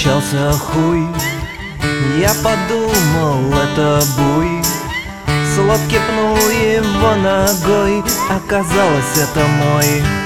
помчался хуй. Я подумал, это буй. С лодки пнул его ногой, оказалось, это мой